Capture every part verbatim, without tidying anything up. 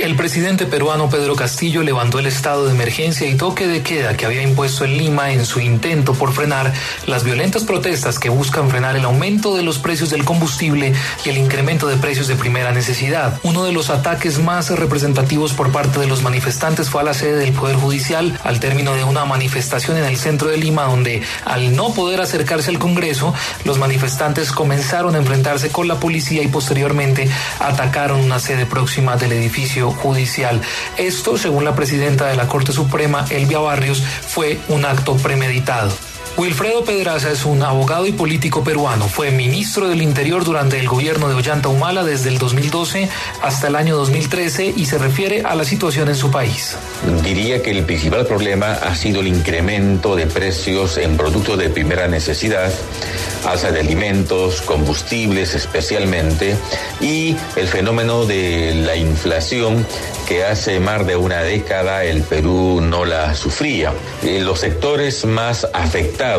El presidente peruano Pedro Castillo levantó el estado de emergencia y toque de queda que había impuesto en Lima en su intento por frenar las violentas protestas que buscan frenar el aumento de los precios del combustible y el incremento de precios de primera necesidad. Uno de los ataques más representativos por parte de los manifestantes fue a la sede del Poder Judicial al término de una manifestación en el centro de Lima, donde al no poder acercarse al Congreso, los manifestantes comenzaron a enfrentarse con la policía y posteriormente atacaron una sede próxima del edificio judicial. Esto, según la presidenta de la Corte Suprema, Elvia Barrios, fue un acto premeditado. Wilfredo Pedraza es un abogado y político peruano. Fue ministro del Interior durante el gobierno de Ollanta Humala desde el dos mil doce hasta el año dos mil trece y se refiere a la situación en su país. Diría que el principal problema ha sido el incremento de precios en productos de primera necesidad, alza de alimentos, combustibles especialmente, y el fenómeno de la inflación que hace más de una década el Perú no la sufría. Los sectores más afectados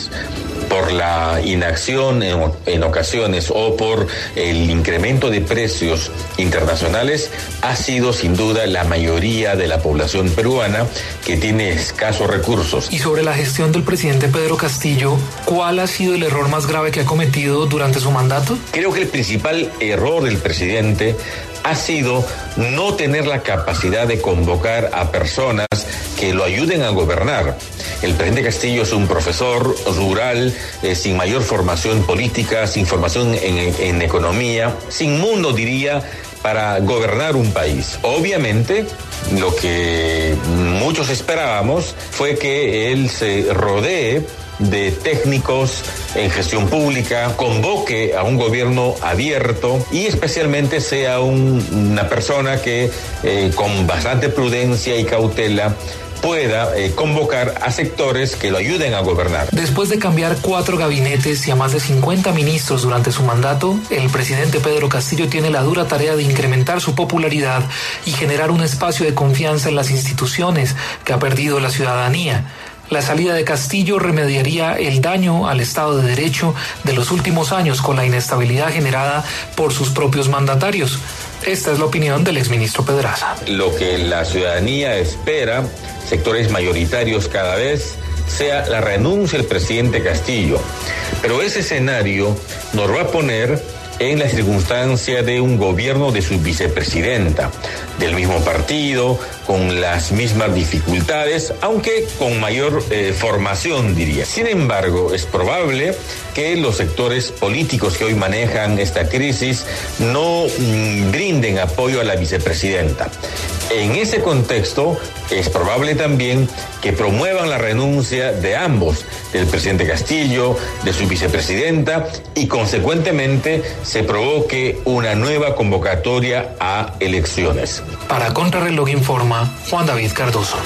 por la inacción en, en ocasiones o por el incremento de precios internacionales ha sido sin duda la mayoría de la población peruana que tiene escasos recursos. Y sobre la gestión del presidente Pedro Castillo, ¿cuál ha sido el error más grave que ha cometido durante su mandato? Creo que el principal error del presidente ha sido no tener la capacidad de convocar a personas que lo ayuden a gobernar. El presidente Castillo es un profesor rural, eh, sin mayor formación política, sin formación en, en economía, sin mundo, diría, para gobernar un país. Obviamente, lo que muchos esperábamos fue que él se rodee de técnicos en gestión pública, convoque a un gobierno abierto y especialmente sea un, una persona que eh, con bastante prudencia y cautela pueda eh, convocar a sectores que lo ayuden a gobernar. Después de cambiar cuatro gabinetes y a más de cincuenta ministros durante su mandato, el presidente Pedro Castillo tiene la dura tarea de incrementar su popularidad y generar un espacio de confianza en las instituciones que ha perdido la ciudadanía. La salida de Castillo remediaría el daño al Estado de Derecho de los últimos años con la inestabilidad generada por sus propios mandatarios. Esta es la opinión del exministro Pedraza. Lo que la ciudadanía espera, sectores mayoritarios cada vez, sea la renuncia del presidente Castillo. Pero ese escenario nos va a poner en la circunstancia de un gobierno de su vicepresidenta, del mismo partido, con las mismas dificultades, aunque con mayor eh, formación, diría. Sin embargo, es probable que los sectores políticos que hoy manejan esta crisis no mm, brinden apoyo a la vicepresidenta. En ese contexto, es probable también que promuevan la renuncia de ambos, del presidente Castillo, de su vicepresidenta, y consecuentemente se provoque una nueva convocatoria a elecciones. Para Contrarreloj informa Juan David Cardoso.